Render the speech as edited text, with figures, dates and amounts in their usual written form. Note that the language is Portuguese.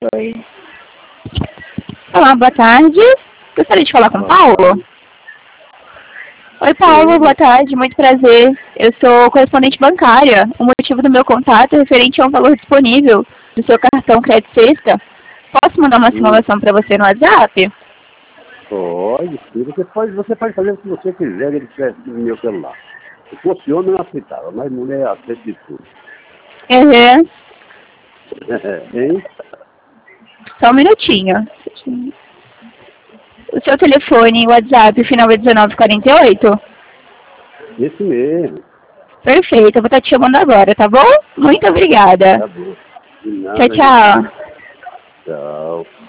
Oi. Olá, boa tarde. Gostaria de falar com o Paulo? Oi, Paulo, boa tarde, muito prazer. Eu sou correspondente bancária. O motivo do meu contato é referente a um valor disponível do seu cartão Crédito Sexta. Posso mandar uma simulação para você no WhatsApp? Pode, sim. Você pode fazer o que você quiser ele tivesse no meu celular. Se fosse homem, eu não aceitava, mas mulher aceita de tudo. Uhum. Hein? Só um minutinho. O seu telefone, WhatsApp, final é 1948? Esse mesmo. Perfeito, eu vou estar te chamando agora, tá bom? Muito obrigada. Tá bom. De Tchau, nada, tchau. Tchau.